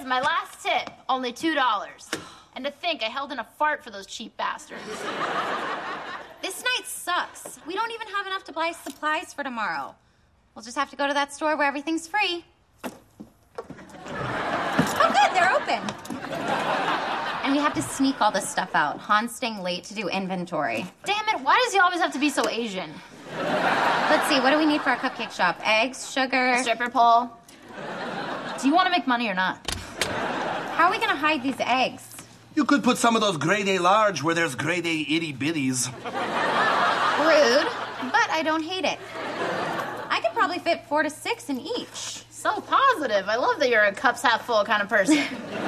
my last tip, only $2. And to think I held in a fart for those cheap bastards. This night sucks. We don't even have enough to buy supplies for tomorrow. We'll just have to go to that store where everything's free. Oh, good, they're open. And we have to sneak all this stuff out. Han's staying late to do inventory. Damn it, why does he always have to be so Asian? Let's see, what do we need for our cupcake shop? Eggs, sugar... A stripper pole. Do you want to make money or not? How are we going to hide these eggs? You could put some of those grade A large where there's grade A itty bitties. Rude, but I don't hate it. I could probably fit 4 to 6 in each. So positive. I love that you're a cups half full kind of person.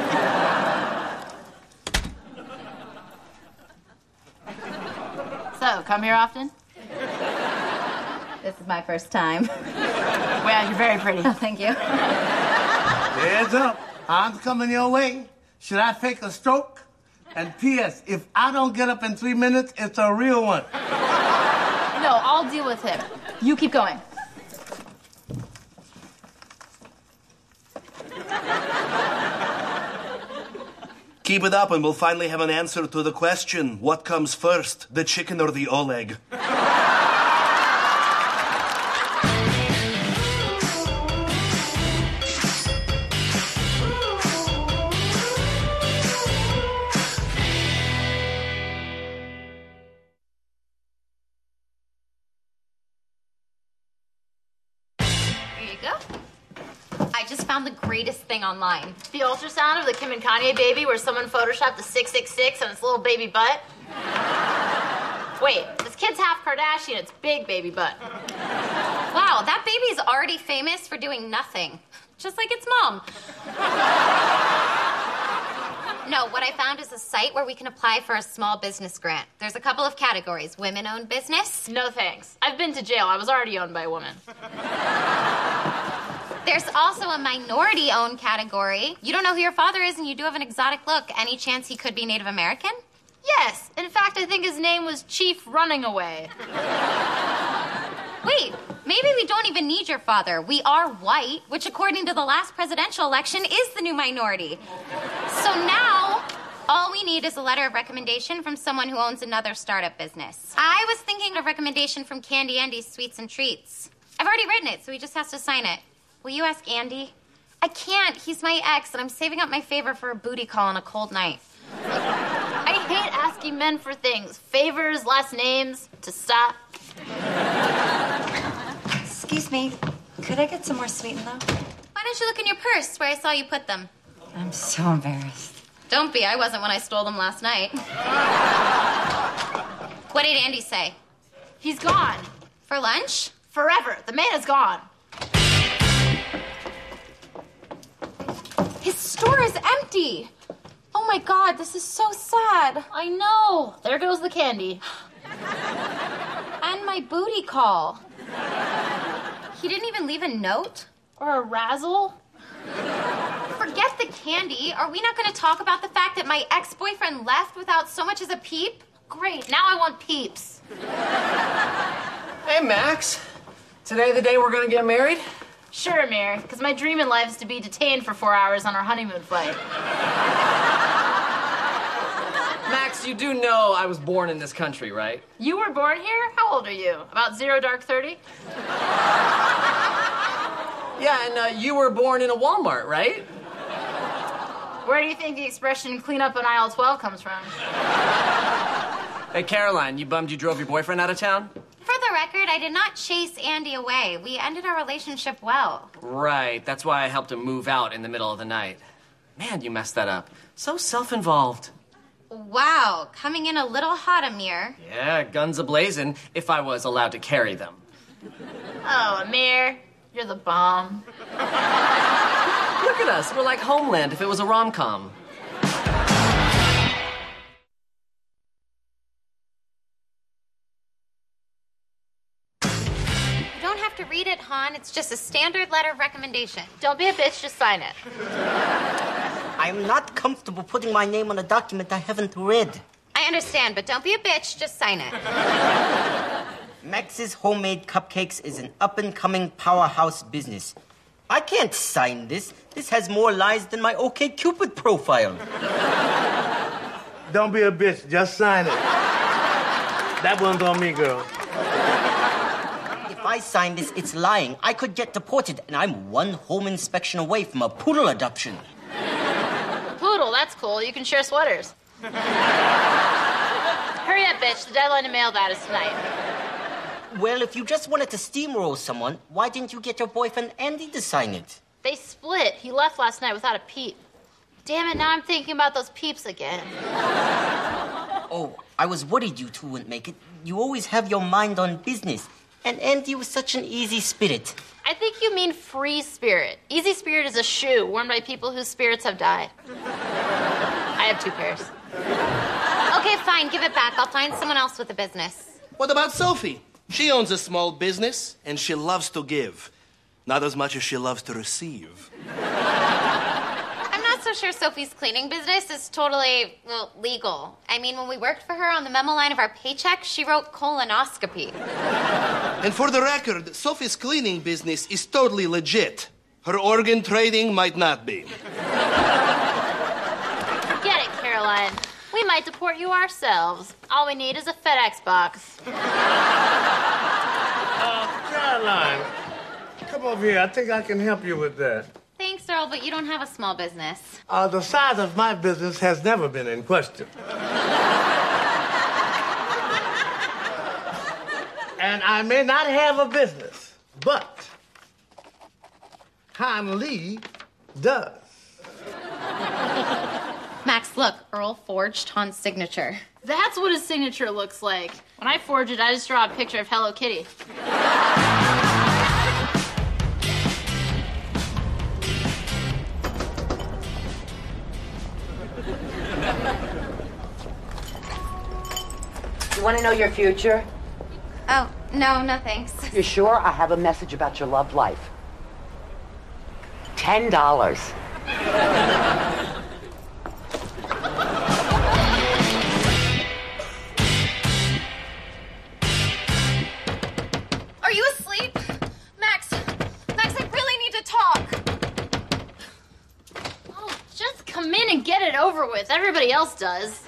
So, come here often? This is my first time. Well, you're very pretty. Oh, thank you. Heads up. I'm coming your way. Should I fake a stroke? And P.S., if I don't get up in 3 minutes, it's a real one. No, I'll deal with him. You keep going. Keep it up and we'll finally have an answer to the question, what comes first, the chicken or the Oleg? The greatest thing online. The ultrasound of the Kim and Kanye baby where someone photoshopped the 666 on its little baby butt. Wait, this kid's half Kardashian. It's big baby butt. Wow, that baby's already famous for doing nothing. Just like its mom. No, what I found is a site where we can apply for a small business grant. There's a couple of categories. Women-owned business. No thanks. I've been to jail. I was already owned by a woman. There's also a minority-owned category. You don't know who your father is, and you do have an exotic look. Any chance he could be Native American? Yes. In fact, I think his name was Chief Running Away. Wait, maybe we don't even need your father. We are white, which according to the last presidential election is the new minority. So now, all we need is a letter of recommendation from someone who owns another startup business. I was thinking of a recommendation from Candy Andy's Sweets and Treats. I've already written it, so he just has to sign it. Will you ask Andy? I can't. He's my ex, and I'm saving up my favor for a booty call on a cold night. I hate asking men for things. Favors, last names, to stop. Excuse me. Could I get some more sweet and low? Why don't you look in your purse where I saw you put them? I'm so embarrassed. Don't be. I wasn't when I stole them last night. What did Andy say? He's gone. For lunch? Forever. The man is gone. His store is empty. Oh my God, this is so sad. I know. There goes the candy. And my booty call. He didn't even leave a note? Or a razzle? Forget the candy. Are we not going to talk about the fact that my ex-boyfriend left without so much as a peep? Great, now I want peeps. Hey, Max. Today the day we're gonna get married? Sure, Amir, because my dream in life is to be detained for 4 hours on our honeymoon flight. Max, you do know I was born in this country, right? You were born here? How old are you? About 0 dark 30? Yeah, and you were born in a Walmart, right? Where do you think the expression clean up on aisle 12 comes from? Hey, Caroline, you bummed you drove your boyfriend out of town? For the record, I did not chase Andy away. We ended our relationship well. Right, that's why I helped him move out in the middle of the night. Man, you messed that up. So self-involved. Wow, coming in a little hot, Amir. Yeah, guns a-blazing, if I was allowed to carry them. Oh, Amir, you're the bomb. Look at us, we're like Homeland if it was a rom-com. To read it, Han. It's just a standard letter of recommendation. Don't be a bitch, just sign it. I'm not comfortable putting my name on a document I haven't read. I understand, but don't be a bitch, just sign it. Max's Homemade Cupcakes is an up-and-coming powerhouse business. I can't sign this. This has more lies than my OkCupid profile. Don't be a bitch. Just sign it. That one's on me, girl. If I sign this, it's lying. I could get deported, and I'm one home inspection away from a poodle adoption. Poodle, that's cool. You can share sweaters. Hurry up, bitch. The deadline to mail that is tonight. Well, if you just wanted to steamroll someone, why didn't you get your boyfriend Andy to sign it? They split. He left last night without a peep. Damn it, now I'm thinking about those peeps again. Oh, I was worried you two wouldn't make it. You always have your mind on business. And Andy was such an easy spirit. I think you mean free spirit. Easy spirit is a shoe worn by people whose spirits have died. I have 2 pairs. Okay, fine, give it back. I'll find someone else with a business. What about Sophie? She owns a small business, and she loves to give. Not as much as she loves to receive. I'm not so sure Sophie's cleaning business is totally, well, legal. I mean, when we worked for her on the memo line of our paycheck, she wrote colonoscopy. And for the record, Sophie's cleaning business is totally legit. Her organ trading might not be. Get it, Caroline. We might deport you ourselves. All we need is a FedEx box. Caroline, come over here. I think I can help you with that. Thanks, Earl, but you don't have a small business. The size of my business has never been in question. And I may not have a business, but Han Lee does. Max, look, Earl forged Han's signature. That's what his signature looks like. When I forge it, I just draw a picture of Hello Kitty. You want to know your future? Oh, no thanks. You sure? I have a message about your love life. $10. Are you asleep? Max, I really need to talk. Oh, just come in and get it over with. Everybody else does.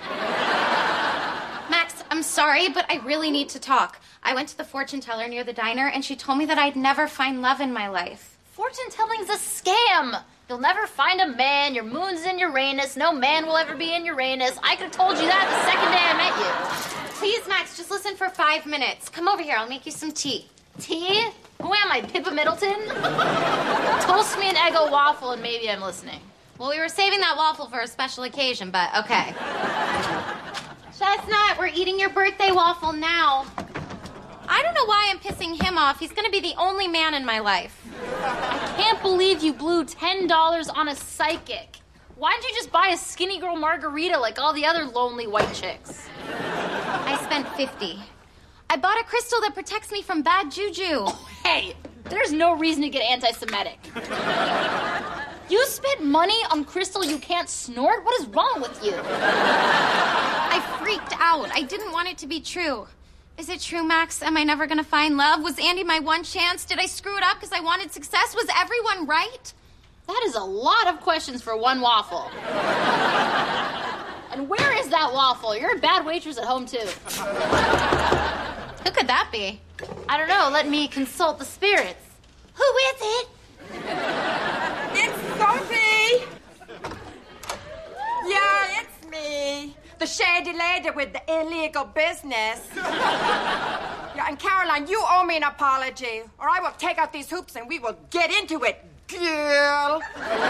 Max, I'm sorry, but I really need to talk. I went to the fortune teller near the diner, and she told me that I'd never find love in my life. Fortune telling's a scam. You'll never find a man. Your moon's in Uranus. No man will ever be in Uranus. I could have told you that the second day I met you. Please, Max, just listen for 5 minutes. Come over here. I'll make you some tea. Tea? Who am I, Pippa Middleton? Toast me an Eggo waffle and maybe I'm listening. Well, we were saving that waffle for a special occasion, but okay. Chestnut, we're eating your birthday waffle now. I don't know why I'm pissing him off. He's going to be the only man in my life. I can't believe you blew $10 on a psychic. Why didn't you just buy a skinny girl margarita like all the other lonely white chicks? I spent $50. I bought a crystal that protects me from bad juju. Hey, there's no reason to get anti-Semitic. You spent money on crystal you can't snort? What is wrong with you? I freaked out. I didn't want it to be true. Is it true, Max? Am I never going to find love? Was Andy my one chance? Did I screw it up because I wanted success? Was everyone right? That is a lot of questions for one waffle. And where is that waffle? You're a bad waitress at home, too. Who could that be? I don't know. Let me consult the spirits. Who is it? It's Sophie! Yeah, it's me. The shady lady with the illegal business. Yeah, and Caroline, you owe me an apology, or I will take out these hoops and we will get into it, girl.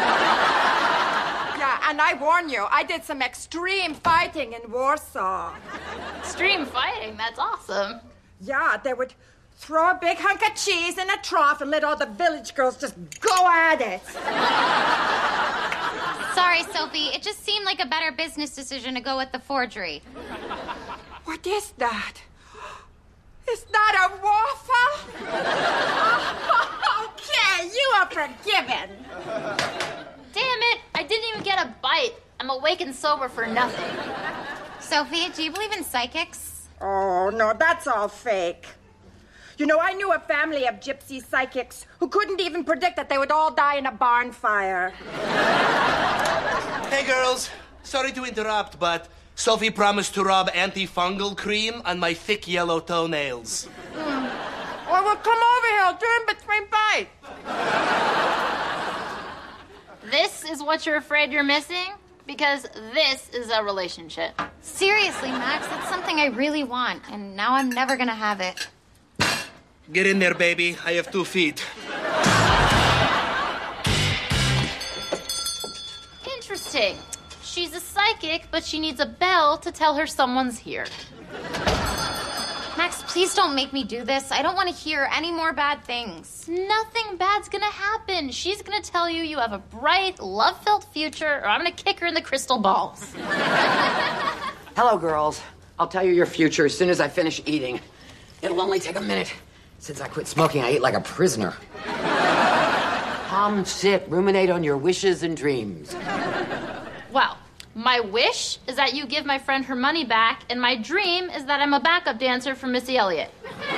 Yeah, and I warn you, I did some extreme fighting in Warsaw. Extreme fighting? That's awesome. Yeah, they would throw a big hunk of cheese in a trough and let all the village girls just go at it. Sorry, Sophie. It just seemed like a better business decision to go with the forgery. What is that? Is that a waffle? Okay, you are forgiven. Damn it, I didn't even get a bite. I'm awake and sober for nothing. Sophie, do you believe in psychics? Oh, no, that's all fake. You know, I knew a family of gypsy psychics who couldn't even predict that they would all die in a barn fire. Hey, girls. Sorry to interrupt, but Sophie promised to rub antifungal cream on my thick yellow toenails. Well, come over here. Do in between bites. This is what you're afraid you're missing? Because this is a relationship. Seriously, Max, it's something I really want, and now I'm never gonna have it. Get in there, baby. I have 2 feet. Interesting. She's a psychic, but she needs a bell to tell her someone's here. Max, please don't make me do this. I don't want to hear any more bad things. Nothing bad's gonna happen. She's gonna tell you have a bright, love-filled future, or I'm gonna kick her in the crystal balls. Hello, girls. I'll tell you your future as soon as I finish eating. It'll only take a minute. Since I quit smoking, I eat like a prisoner. Come, sit, ruminate on your wishes and dreams. Well, my wish is that you give my friend her money back, and my dream is that I'm a backup dancer for Missy Elliott.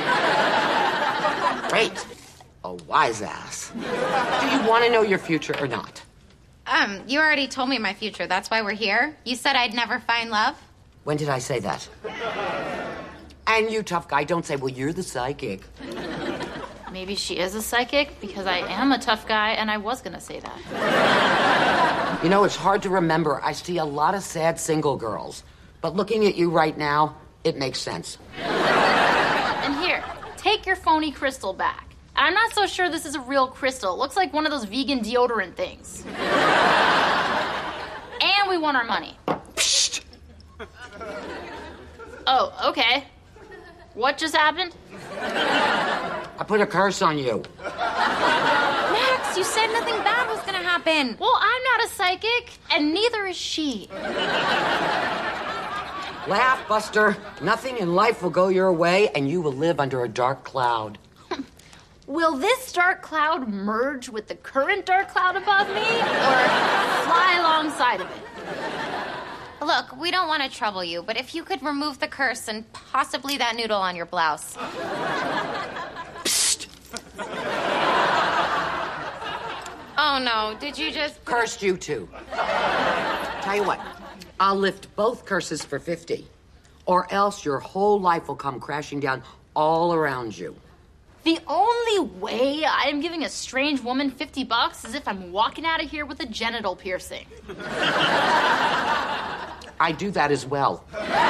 Great. A wise ass. Do you want to know your future or not? You already told me my future. That's why we're here. You said I'd never find love. When did I say that? And you, tough guy, don't say, well, you're the psychic. Maybe she is a psychic, because I am a tough guy, and I was gonna say that. You know, it's hard to remember. I see a lot of sad single girls. But looking at you right now, it makes sense. And here, take your phony crystal back. And I'm not so sure this is a real crystal. It looks like one of those vegan deodorant things. And we want our money. Psst. Oh, okay. What just happened? I put a curse on you. Max, you said nothing bad was gonna happen. Well, I'm not a psychic, and neither is she. Laugh, Buster. Nothing in life will go your way, and you will live under a dark cloud. Will this dark cloud merge with the current dark cloud above me, or fly alongside of it? Look, we don't want to trouble you, but if you could remove the curse and possibly that noodle on your blouse. Psst. Oh, no. Did you just... Cursed you, too. Tell you what. I'll lift both curses for 50, or else your whole life will come crashing down all around you. The only way I'm giving a strange woman $50 is if I'm walking out of here with a genital piercing. I do that as well.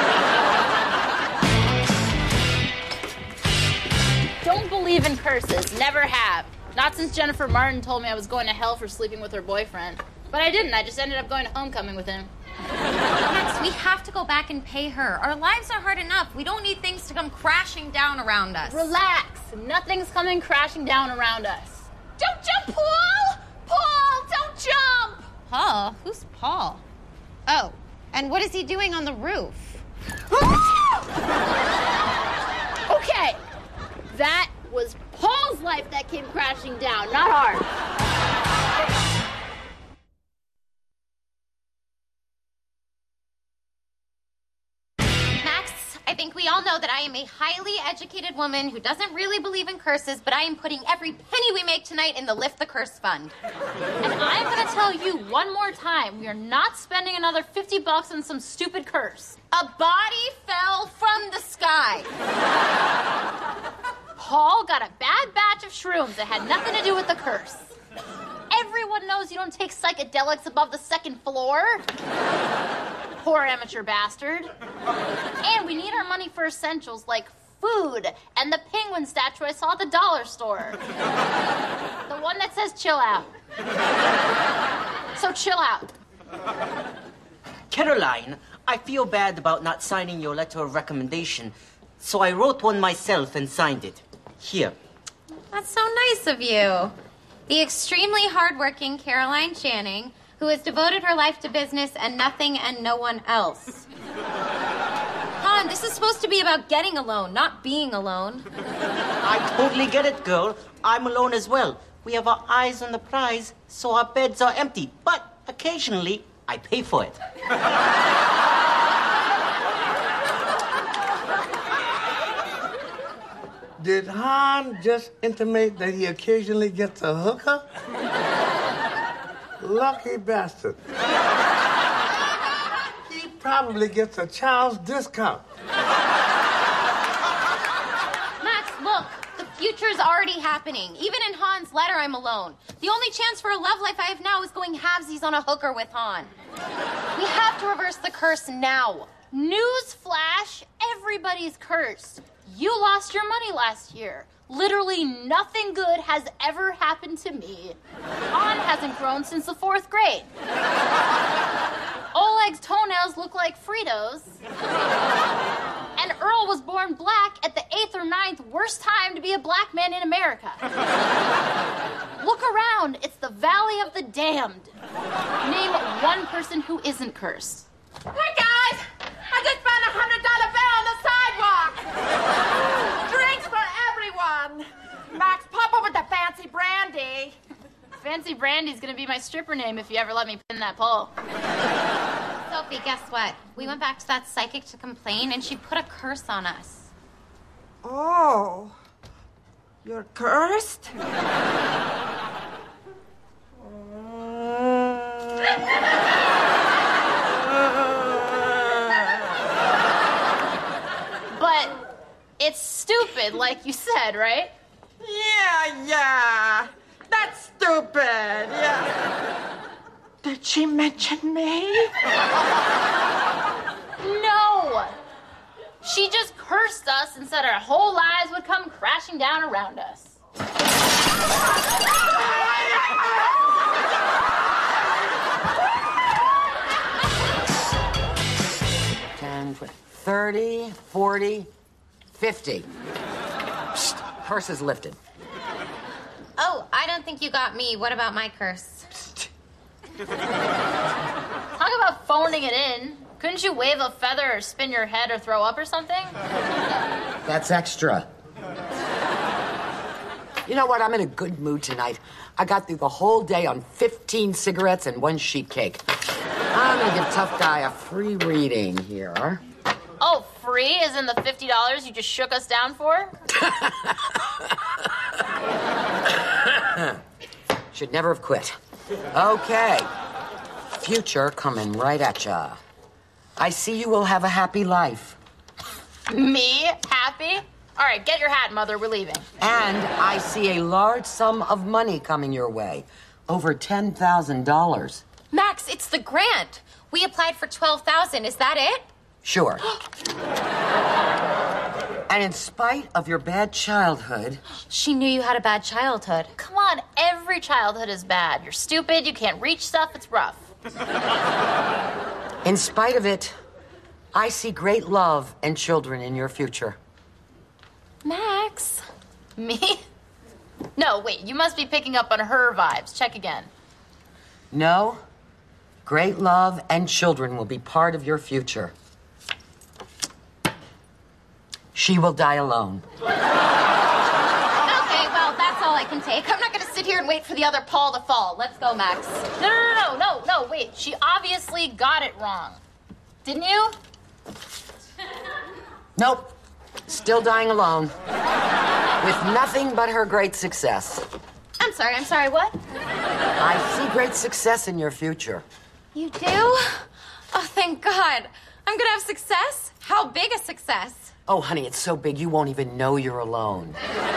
Don't believe in curses. Never have. Not since Jennifer Martin told me I was going to hell for sleeping with her boyfriend. But I didn't. I just ended up going to homecoming with him. Max, we have to go back and pay her. Our lives are hard enough. We don't need things to come crashing down around us. Relax. Nothing's coming crashing down around us. Don't jump, Paul! Paul, don't jump! Paul? Who's Paul? Oh, and what is he doing on the roof? Okay. That was Paul's life that came crashing down, not ours. I think we all know that I am a highly educated woman who doesn't really believe in curses, but I am putting every penny we make tonight in the Lift the Curse Fund. And I'm going to tell you one more time, we are not spending another $50 on some stupid curse. A body fell from the sky. Paul got a bad batch of shrooms that had nothing to do with the curse. Everyone knows you don't take psychedelics above the second floor. Poor amateur bastard. And we need our money for essentials like food and the penguin statue I saw at the dollar store. The one that says chill out. So chill out. Caroline, I feel bad about not signing your letter of recommendation, so I wrote one myself and signed it. Here. That's so nice of you. The extremely hardworking Caroline Channing, who has devoted her life to business and nothing and no one else. Han, this is supposed to be about getting alone, not being alone. I totally get it, girl. I'm alone as well. We have our eyes on the prize, so our beds are empty. But occasionally, I pay for it. Did Han just intimate that he occasionally gets a hooker? Lucky bastard. He probably gets a child's discount. Max, look. The future's already happening. Even in Han's letter, I'm alone. The only chance for a love life I have now is going halvesies on a hooker with Han. We have to reverse the curse now. News flash, everybody's cursed. You lost your money last year. Literally nothing good has ever happened to me. Han hasn't grown since the 4th grade. Oleg's toenails look like Fritos. And Earl was born black at the 8th or 9th worst time to be a black man in America. Look around. It's the Valley of the Damned. Name one person who isn't cursed. Hey, guys! I just found $100 bill on the sidewalk! Drinks for everyone! Max, pop over the fancy brandy. Fancy Brandy's gonna be my stripper name if you ever let me pin that pole. Sophie, guess what? We went back to that psychic to complain, and she put a curse on us. Oh. You're cursed? But it's stupid, like you said, right? Yeah. That's stupid. Yeah. Did she mention me? No! She just cursed us and said our whole lives would come crashing down around us. 10, 20, 30, 40, 50. Psst, curse is lifted. Oh, I don't think you got me. What about my curse? Talk about phoning it in. Couldn't you wave a feather or spin your head or throw up or something? That's extra. You know what? I'm in a good mood tonight. I got through the whole day on 15 cigarettes and 1 sheet cake. I'm gonna give Tough Guy a free reading here. Oh, free? As in the $50 you just shook us down for? Should never have quit. Okay. Future coming right at ya. I see you will have a happy life. Me? Happy? All right, get your hat, Mother. We're leaving. And I see a large sum of money coming your way. Over $10,000. Max, it's the grant. We applied for $12,000. Is that it? Sure. And in spite of your bad childhood... She knew you had a bad childhood. Come on, every childhood is bad. You're stupid, you can't reach stuff, it's rough. In spite of it, I see great love and children in your future. Max. Me? No, wait, you must be picking up on her vibes. Check again. No. Great love and children will be part of your future. She will die alone. Okay, well, that's all I can take. I'm not going to sit here and wait for the other Paul to fall. Let's go, Max. No, wait. She obviously got it wrong. Didn't you? Nope. Still dying alone. With nothing but her great success. I'm sorry, what? I see great success in your future. You do? Oh, thank God. I'm going to have success? How big a success? Oh, honey, it's so big you won't even know you're alone.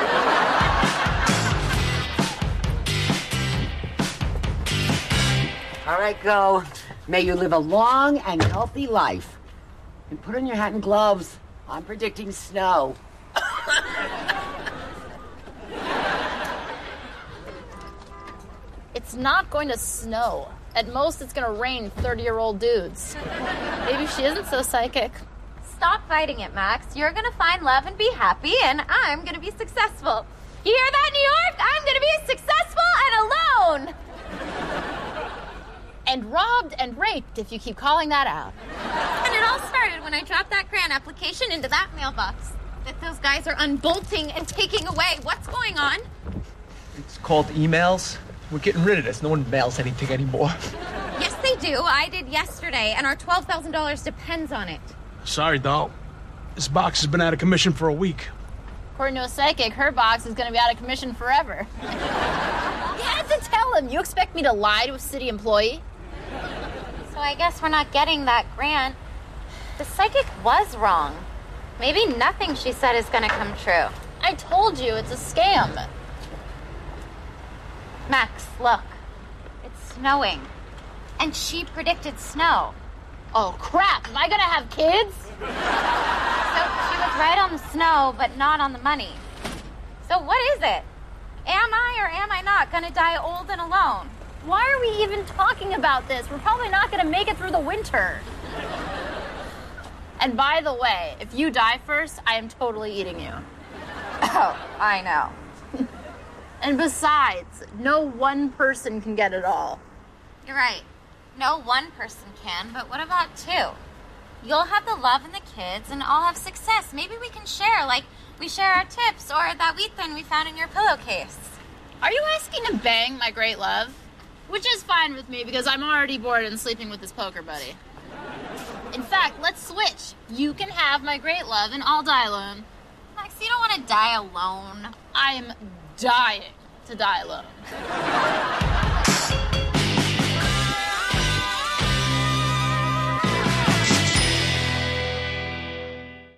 All right, go. May you live a long and healthy life. And put on your hat and gloves. I'm predicting snow. It's not going to snow. At most, it's going to rain 30-year-old dudes. Maybe she isn't so psychic. Stop fighting it, Max. You're going to find love and be happy, and I'm going to be successful. You hear that, New York? I'm going to be successful and alone. And robbed and raped, if you keep calling that out. And it all started when I dropped that grant application into that mailbox that those guys are unbolting and taking away. What's going on? It's called emails. We're getting rid of this. No one mails anything anymore. Yes, they do. I did yesterday, and our $12,000 depends on it. Sorry, doll. This box has been out of commission for a week. According to a psychic, her box is going to be out of commission forever. You had to tell him. You expect me to lie to a city employee? So I guess we're not getting that grant. The psychic was wrong. Maybe nothing she said is going to come true. I told you, it's a scam. Max, look. It's snowing. And she predicted snow. Oh, crap. Am I going to have kids? So she was right on the snow, but not on the money. So what is it? Am I or am I not going to die old and alone? Why are we even talking about this? We're probably not going to make it through the winter. And by the way, if you die first, I am totally eating you. Oh, I know. And besides, no one person can get it all. You're right. No one person can, but what about two? You'll have the love and the kids, and I'll have success. Maybe we can share, like we share our tips or that wheat thin we found in your pillowcase. Are you asking to bang my great love? Which is fine with me because I'm already bored and sleeping with this poker buddy. In fact, let's switch. You can have my great love and I'll die alone. Max, you don't want to die alone. I'm dying to die alone.